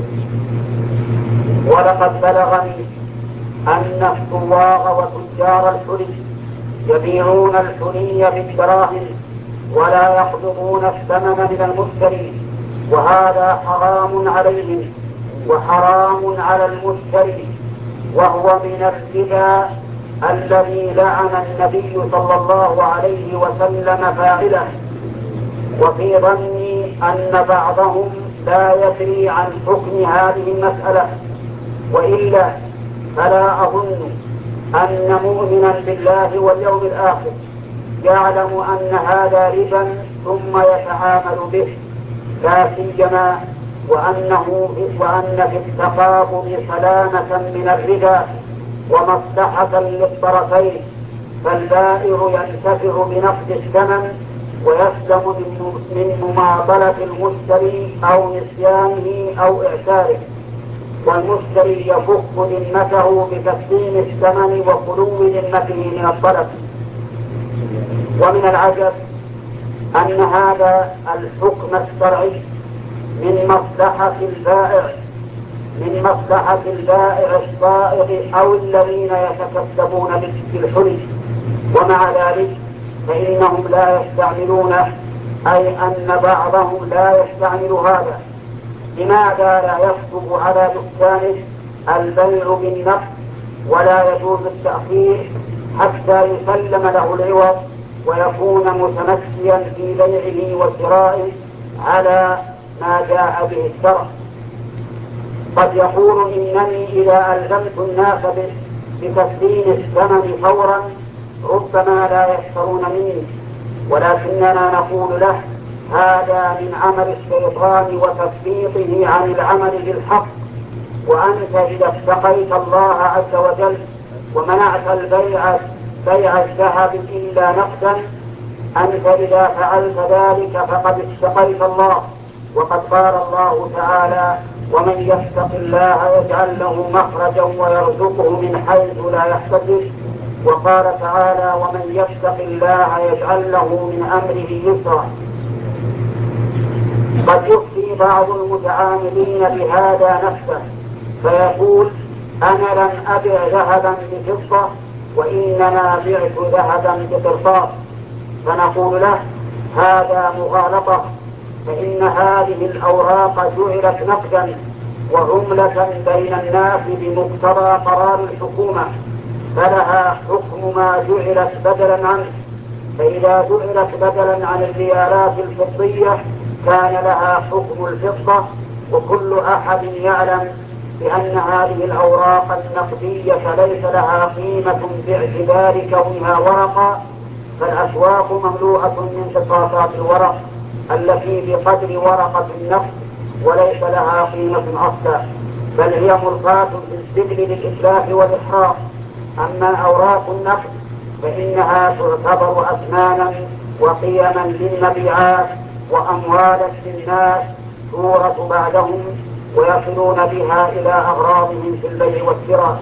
ولقد بلغني أن السواق وتجار الحلي يبيعون الحلي بالدراهم ولا يقبضون الثمن من المشتري، وهذا حرام عليهم وحرام على المشتري، وهو من الربا الذي لعن النبي صلى الله عليه وسلم فاعله. وفي ظني أن بعضهم لا يدري عن حكم هذه المسألة، وإلا فلا أظن أن مؤمنا بالله واليوم الآخر يعلم أن هذا ربا ثم يتعامل به، لا سيما وأنه وأن في التقابض سلامة من الربا ومصلحة للطرفين، فالبائع ينتفع بنقد الثمن ويسلم من مماطلة المشتري أو نسيانه أو إعساره، والمشتري يفك ذمته بتسليم الثمن وخلو ذمته من الطلب. ومن العجب أن هذا الحكم الشرعي من مصلحة البائع من مصلحة البائع الصائغ أو الذين يتكسبون بالحلي، ومع ذلك فإنهم لا يستعملونه، أي أن بعضهم لا يستعمل هذا. لماذا لا يكتب على دكانه البيع بالنقد ولا يجوز التأخير حتى يسلم له العوض ويكون متمسيا في بيعه وشرائه على ما جاء به الشرع؟ قد يقول إنني إذا ألزمت الناس بتسليم الثمن فورا ربما لا يشترون مني، ولكننا نقول له هذا من عمل الشيطان وتثبيطه عن العمل بالحق، وأنت إذا اتقيت الله عز وجل ومنعت البيع بيع الذهب إلا نقدا، أنت إذا فعلت ذلك فقد اتقيت الله. وقد قال الله تعالى: ومن يتق الله يجعل له مخرجا ويرزقه من حيث لا يحتسب. وقال تعالى: ومن يتق الله يجعل له من أمره يسرا. قد يفتي بعض المتعاملين بهذا نفسه فيقول: أنا لم أبع ذهبا بفضة وإنما بعت ذهبا بقرطاس، فنقول له هذا مغالطة، فإن هذه الأوراق جعلت نقدا وعملة بين الناس بمقتضى قرار الحكومة، فلها حكم ما جعلت بدلا عنه، فإذا جعلت بدلا عن الريالات الفضية كان لها حكم الفضة. وكل أحد يعلم بأن هذه الأوراق النقدية ليس لها قيمة باعتبار كونها ورقة، فالأسواق مملوءة من قطاطات الورق التي بقدر ورقة النقد وليس لها قيمة أصلا، بل هي ملقاة بالسجل للإتلاف والإحراق. أما أوراق النقد فإنها تعتبر أثمانا وقيما للمبيعات وأموالا للناس تورث بعدهم ويصلون بها إلى أغراضهم في البيع والشراء.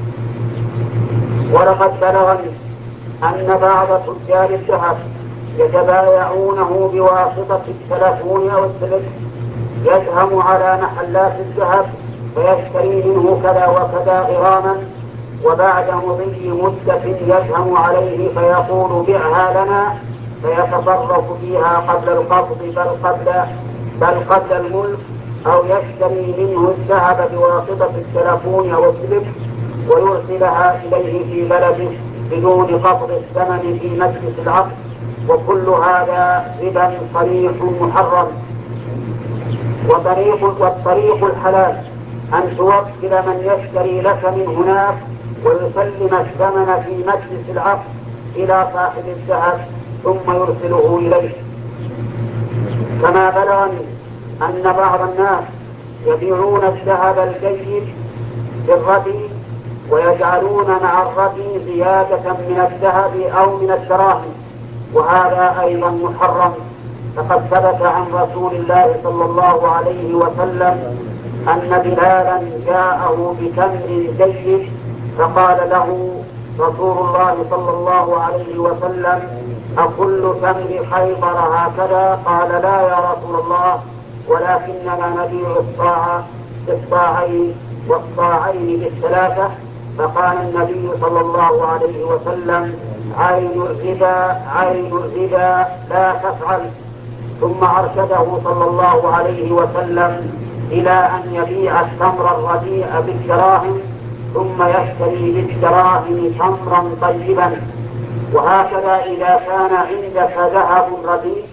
ولقد بلغني أن بعض تجار الذهب يتبايعونه بواسطة التلفون أو السلك، يذهب على محلات الذهب فيشتري منه كذا وكذا غراما، وبعد مضي مدة يذهب عليه فيقول بعها لنا، فيتصرف فيها قبل القبض بل قبل بل قبل الملك، أو يشتري منه الذهب بواسطة التلفون أو السلك ويرسلها إليه في بلده بدون قبض الثمن في مجلس العقد، وكل هذا ربا صريح محرم. وطريق والطريق الحلال أن توكل من يشتري لك من هناك ويسلم الثمن في مجلس العقد إلى صاحب الذهب ثم يرسله إليه. كما بلغني أن بعض الناس يبيعون الذهب الجيد بالردي ويجعلون مع الردي زيادة من الذهب أو من الدراهم، وهذا أيضا محرم. فقد ثبت عن رسول الله صلى الله عليه وسلم أن بلالا جاءه بتمر جيد فقال له رسول الله صلى الله عليه وسلم: أكل تمر خيبر هكذا؟ قال: لا يا رسول الله، ولكننا نبيع الصاع بالصاعين والصاعين بالثلاثة. فقال النبي صلى الله عليه وسلم: عين الربا عين الربا لا تفعل. ثم أرشده صلى الله عليه وسلم إلى أن يبيع التمر الرديء بالدراهم ثم يشتري بالدراهم تمرا طيبا. وهكذا إذا كان عندك ذهب رديء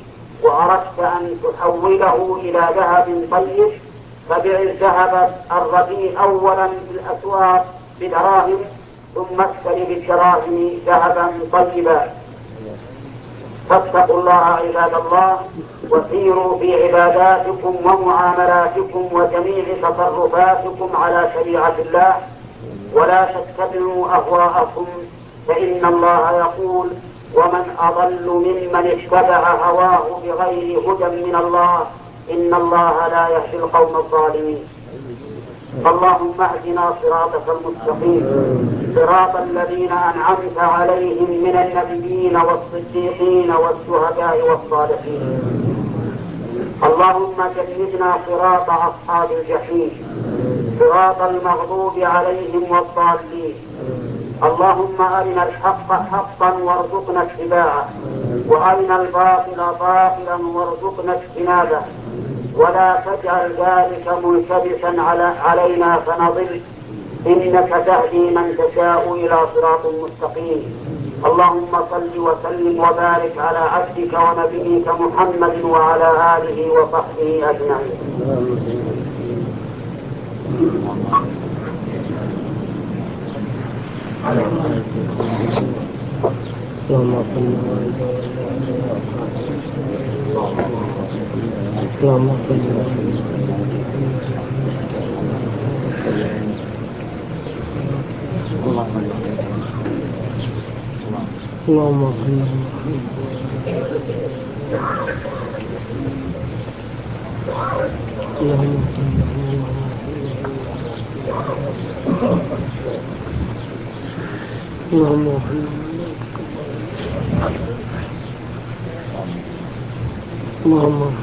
وأردت أن تحوله إلى ذهب طيب فبع الذهب الرديء أولا في الأسواق بدراهم ثم اشتري بالدراهم ذهبا طيبا. فاتقوا الله عباد الله وسيروا في عباداتكم ومعاملاتكم وجميع تصرفاتكم على شريعة الله ولا تتبعوا أهواءكم، فإن الله يقول: ومن أضل ممن اتبع هواه بغير هدى من الله إن الله لا يهدي القوم الظالمين. اللهم اهدنا صراطك المستقيم صراط الذين أنعمت عليهم من النبيين والصديقين والشهداء والصالحين. اللهم جنبنا صراط أصحاب الجحيم صراط المغضوب عليهم والضالين. اللهم أرنا الحق حقا وارزقنا اتباعه وأرنا الباطل باطلا وارزقنا اجتنابه ولا تجعل ذلك ملتبسا علينا فنضل، إنك تهدي من تشاء إلى صراط مستقيم. اللهم صل وسلم وبارك على عبدك ونبيك محمد وعلى آله وصحبه أجمعين. اللهم صل اللهم صل اللهم صل اللهم اللهم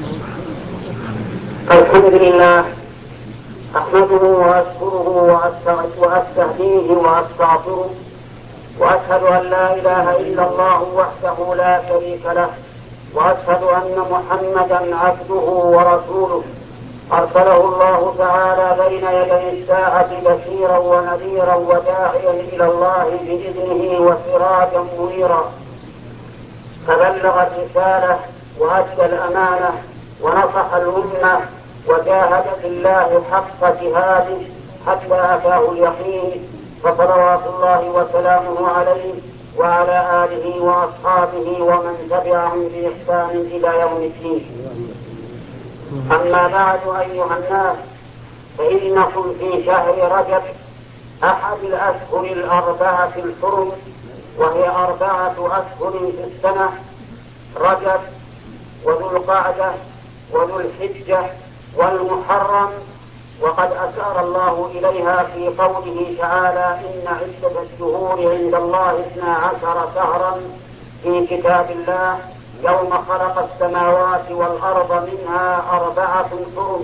الحمد لله أحمده وأشكره وأستهديه وأستغفره وأشهد أن لا إله إلا الله وحده لا شريك له وأشهد أن محمدا عبده ورسوله أرسله الله تعالى بين يدي الساعة بشيرا ونذيرا وداعيا إلى الله بإذنه وسراجا منيرا، فبلغ الرسالة وأدى الأمانة ونصح الأمة وجاهد في الله حق جهاده حتى أتاه اليقين، فصلوات الله وسلامه عليه وعلى آله وأصحابه ومن تبعهم بإحسان إلى يوم الدين. أما بعد أيها الناس، فإنكم في شهر رجب أحد الأشهر الأربعة الحرم، وهي أربعة أشهر في السنة: رجب وذو القعدة وذو الحجة والمحرم، وقد أشار الله إليها في قوله تعالى: إن عدة الشهور عند الله اثنا عشر شهرا في كتاب الله يوم خلق السماوات والأرض منها أربعة حرم.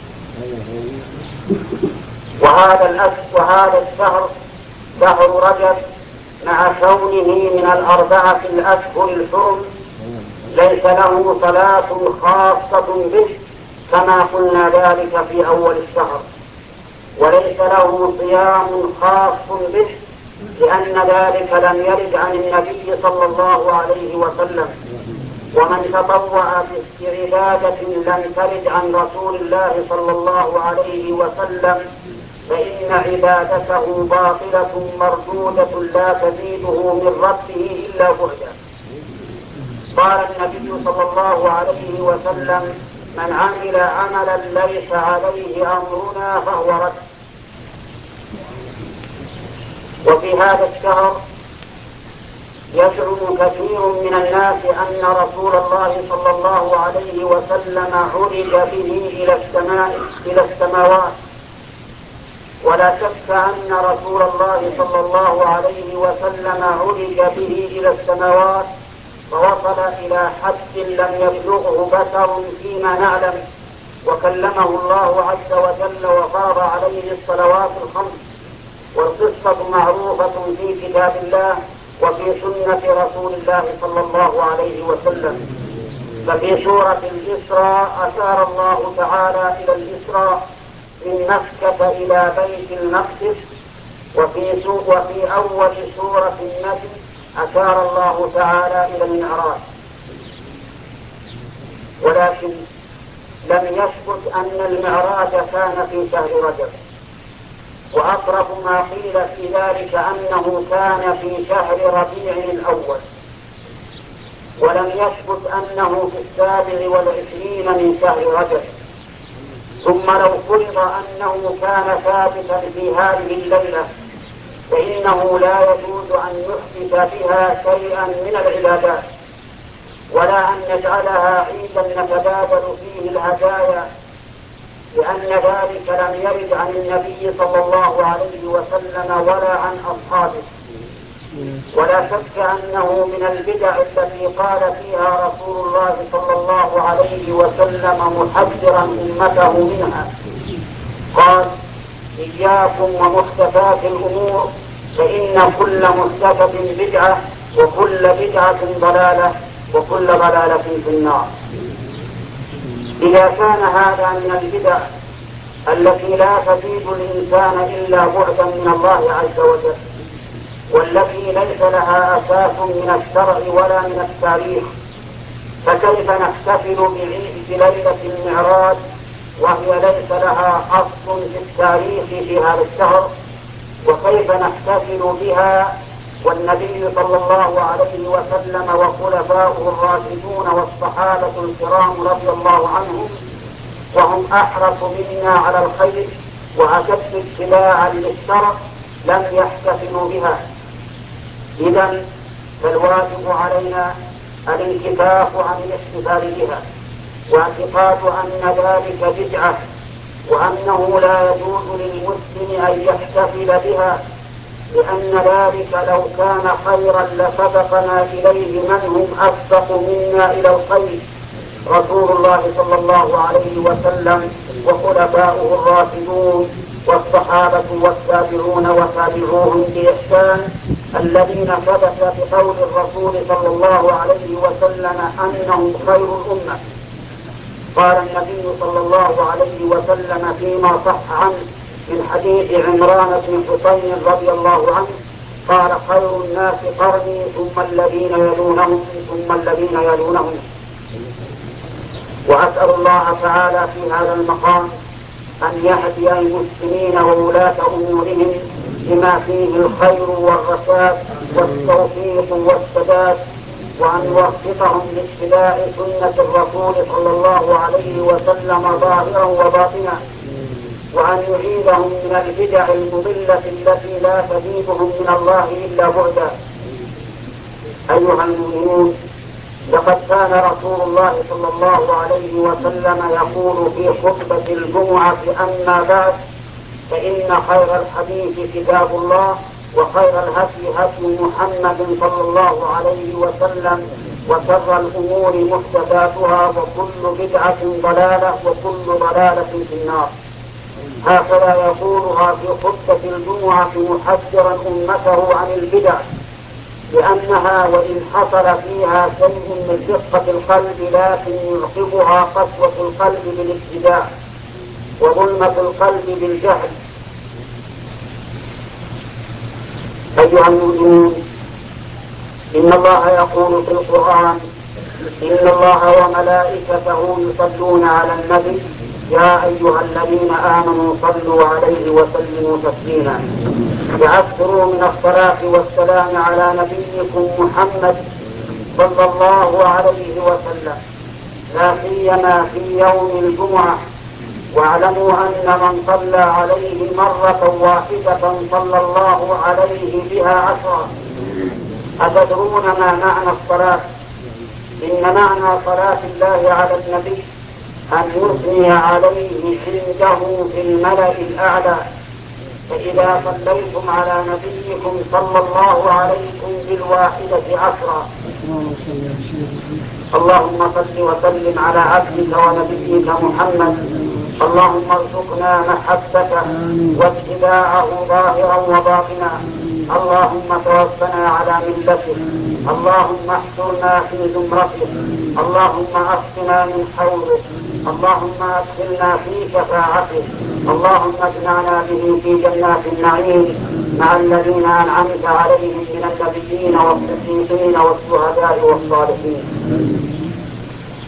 وهذا الأشهر وهذا الشهر شهر رجب مع كونه من الأربعة الأشهر الحرم ليس له صلاة خاصة به كما قلنا ذلك في أول الشهر، وليس له صيام خاص به لأن ذلك لم يرد عن النبي صلى الله عليه وسلم، ومن تطوع بعبادة لم ترد عن رسول الله صلى الله عليه وسلم فإن عبادته باطلة مردودة لا تزيده من ربه إلا بعدا. قال النبي صلى الله عليه وسلم: من عمل عملا ليس عليه أمرنا فهو رد. وفي هذا الشهر يزعم كثير من الناس أن رسول الله صلى الله عليه وسلم عرج به إلى السماء إلى السماوات، ولا شك أن رسول الله صلى الله عليه وسلم عرج به إلى السماوات فوصل إلى حد لم يبلغه بشر فيما نعلم، وكلمه الله عز وجل وفرض عليه الصلوات الخمس، والقصة معروفة في كتاب الله وفي سنة رسول الله صلى الله عليه وسلم. ففي سورة الإسراء أشار الله تعالى إلى الإسراء من مكة إلى بيت المقدس، وفي, وفي أول سورة النجم أشار الله تعالى إلى المعراج. ولكن لم يثبت أن المعراج كان في شهر رجب، وأقرب ما قيل في ذلك أنه كان في شهر ربيع الأول، ولم يثبت أنه في السابع والعشرين من شهر رجب. ثم لو فرض أنه كان ثابتا في هذه الليلة فإنه لا يجوز أن نحدث بها شيئا من العبادات، ولا أن نجعلها عيدا نتبادل فيه الهدايا، لأن ذلك لم يرد عن النبي صلى الله عليه وسلم ولا عن أصحابه. ولا شك أنه من البدع التي قال فيها رسول الله صلى الله عليه وسلم محذرا أمته منها، قال: إياكم ومحدثات الأمور فإن كل محدثة بدعة وكل بدعة ضلالة وكل ضلالة في النار. إذا كان هذا من البدع التي لا تزيد الإنسان إلا بعدا من الله عز وجل، والتي ليس لها أساس من الشرع ولا من التاريخ، فكيف نحتفل بعيد ليلة المعراج وهي ليس لها أصل في التاريخ في هذا الشهر؟ وكيف نحتفل بها والنبي صلى الله عليه وسلم وخلفاؤه الراشدون والصحابة الكرام رضي الله عنهم وهم أحرص منا على الخير وأشد اتباعا للشرع لم يحتفلوا بها؟ إذن فالواجب علينا الانكفاف عن الاحتفال بها، واعتقاد أن ذلك بدعة، وأنه لا يجوز للمسلم أن يحتفل بها، لأن ذلك لو كان خيرا لسبقنا إليه من هم أسبق منا إلى الخير: رسول الله صلى الله عليه وسلم وخلفاؤه الراشدون والصحابة والتابعون وتابعوهم بإحسان، الذين ثبت بقول الرسول صلى الله عليه وسلم أنهم خير الأمة. قال النبي صلى الله عليه وسلم فيما صح عنه من حديث عمران بن حسين رضي الله عنه قال: خير الناس قرني ثم الذين يلونهم ثم الذين يلونهم. وأسأل الله تعالى في هذا المقام أن يهدي المسلمين وولاة أمورهم بما فيه الخير والرشاد والتوفيق والسداد، وأن يوفقهم لاتباع سنة الرسول صلى الله عليه وسلم ظاهرا وباطنا، وأن يعيدهم من البدع المضلة التي لا تزيدهم من الله إلا بعدا. أيها المؤمنون، لقد كان رسول الله صلى الله عليه وسلم يقول في خطبة الجمعة: أما بعد، فإن خير الحديث كتاب الله، وخير الهدي هدي محمد صلى الله عليه وسلم، وشر الأمور محدثاتها، وكل بدعة ضلالة وكل ضلالة في النار. هكذا يقولها في خطبة الجمعة محذرا أمته عن البدع، لأنها وإن حصل فيها شيء من دقة القلب لكن يعقبها قسوة القلب بالابتداع وظلمة القلب بالجهل. أيها المؤمنون، إن الله يقول في القرآن: إن الله وملائكته يصلون على النبي يا أيها الذين آمنوا صلوا عليه وسلموا تسليما. فأكثروا من الصلاة والسلام على نبيكم محمد صلى الله عليه وسلم، لا سيما في يوم الجمعة. واعلموا أن من صلى عليه مرة واحدة صلى الله عليه بها عشرا. أتدرون ما معنى الصلاة؟ إن معنى صلاة الله على النبي أن يثني عليه عنده في الملأ الأعلى. فإذا صليتم على نبيكم صلى الله عليكم بالواحدة عشرا. اللهم صل وسلم على عبدك ونبيك محمد. اللهم ارزقنا محبته واتباعه ظاهرا وباطنا. اللهم توفنا على ملته. اللهم احشرنا في زمرته. اللهم اسقنا من حوله. اللهم ادخلنا في شفاعته. اللهم اجمعنا به في جنات النعيم مع الذين انعمت عليهم من النبيين والصديقين والشهداء والصالحين.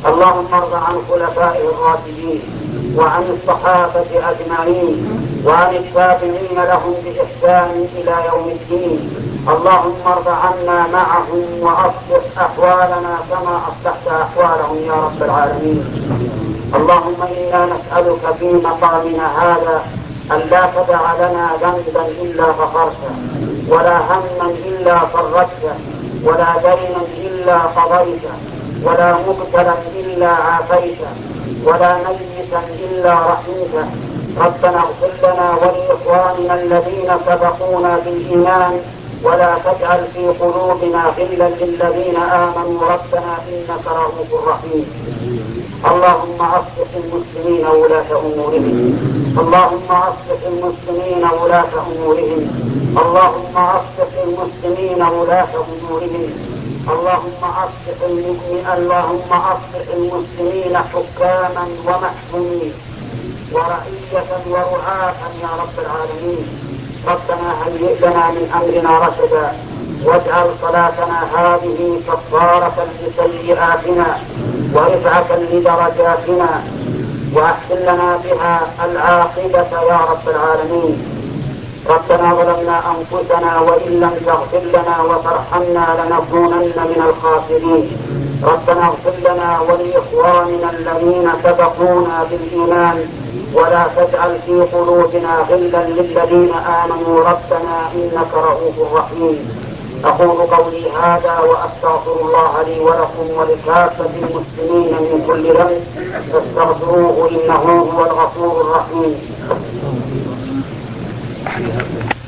اللهم ارض عن خلفائه الراشدين وعن الصحابة أجمعين وعن التابعين لهم بإحسان إلى يوم الدين. اللهم ارض عنا معهم وأصلح أحوالنا كما أصلحت أحوالهم يا رب العالمين. اللهم إنا نسألك في مقامنا هذا أن لا تدع لنا ذنبا إلا غفرته، ولا هما إلا فرجته، ولا دينا إلا قضيته، ولا مبتلا إلا عافيته، ولا ميتا إلا رحمته. ربنا اغفر لنا ولإخواننا الذين سبقونا بالإيمان، ولا تجعل في قلوبنا غلا للذين آمنوا ربنا إنك رؤوف رحيم. اللهم أصلح المسلمين ولاة أمورهم، اللهم أصلح المسلمين ولاة أمورهم، اللهم أصلح المسلمين ولاة أمورهم، اللهم أصلح المؤمنين، اللهم أصلح المسلمين حكاما ومحكومين ورعية ورعاة يا رب العالمين. ربنا هيئ لنا من أمرنا رشدا، واجعل صلاتنا هذه كفارة لسيئاتنا ورفعة لدرجاتنا، وأحسن لنا بها العاقبة يا رب العالمين. ربنا ظلمنا أنفسنا وإن لم تغفر لنا وترحمنا لنكونن من الخاسرين. ربنا اغفر لنا ولإخواننا الذين سبقونا بالإيمان، ولا تجعل في قلوبنا غلا للذين آمنوا ربنا إنك رؤوف رحيم. أقول قولي هذا وأستغفر الله لي ولكم ولكافة المسلمين من كل ذنب، فاستغفروه إنه هو الغفور الرحيم.